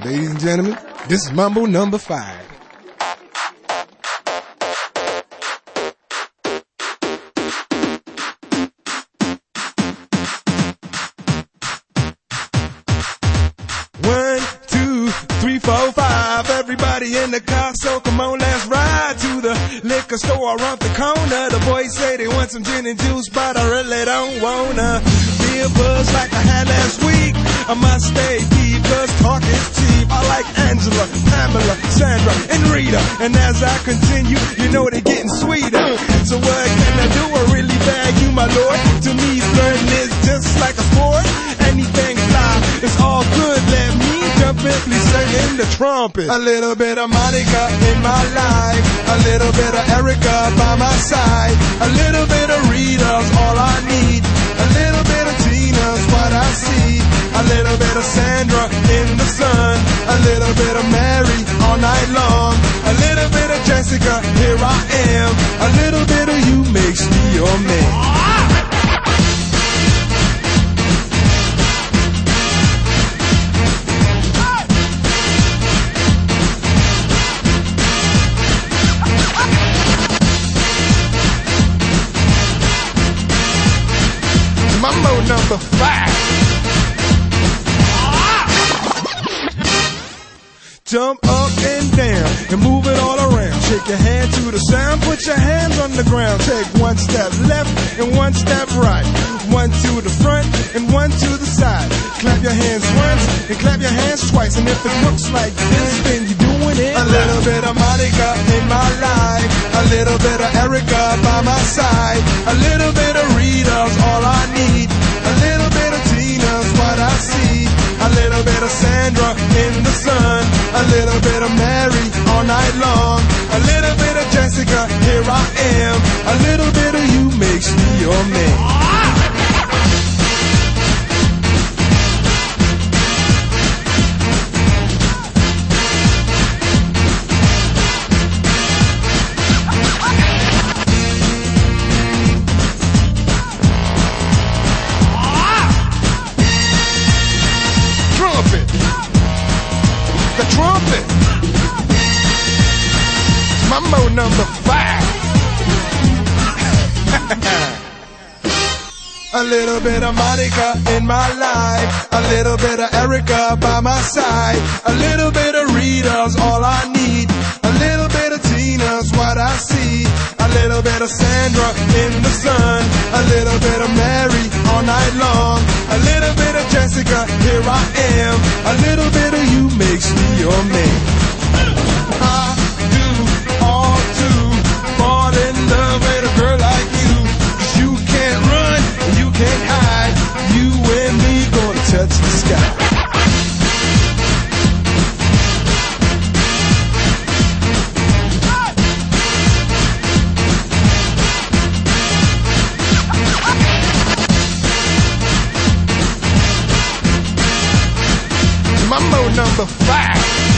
Ladies and gentlemen, this is Mambo number 5. One, two, three, four, five. Everybody in the car, so come on, let's ride to the liquor store around the corner. The boys say they want some gin and juice, but I really don't wanna be a buzz like I had last week. I must stay deep, cause talk is cheap. I like Angela, Pamela, Sandra, and Rita. And as I continue, you know they're getting sweeter. So what can I do? I really bag you, my lord. To me, flirting is just like a sport. Anything fly, it's all good. Let me jump in, please sing in the trumpet. A little bit of Monica in my life, a little bit of Erica by my side, a little bit of Rita's all I need, a little bit of Tina's what I see, a little bit of Sandra in the sun, a little bit of Mary all night long, a little bit of Jessica, here I am, a little bit of you makes me your man. Mambo number 5. Jump up and down and move it all around. Shake your hand to the sound, put your hands on the ground. Take one step left and one step right. One to the front and one to the side. Clap your hands once and clap your hands twice. And if it looks like this, then you're doing it. A little bit of Monica in my life, a little bit of Erica by my side, a little bit of Rita's all I need, a little bit of Tina's what I see, a little bit of Sandra in the sun, a little bit of Mary all night long, a little bit of Jessica, here I am, a little bit of you makes me your man. The trumpet. Mambo number 5. A little bit of Monica in my life, a little bit of Erica by my side, a little bit of Rita's all I need, a little bit of Tina's what I see, a little bit of Sandra in the sun, a little bit of Mary all night long, a little bit of Jessica, here I am, a little bit of you makes me your man. I do all to fall in love with a girl like you, 'cause you can't run and you can't hide, you and me gonna touch the sky. Mambo number 5.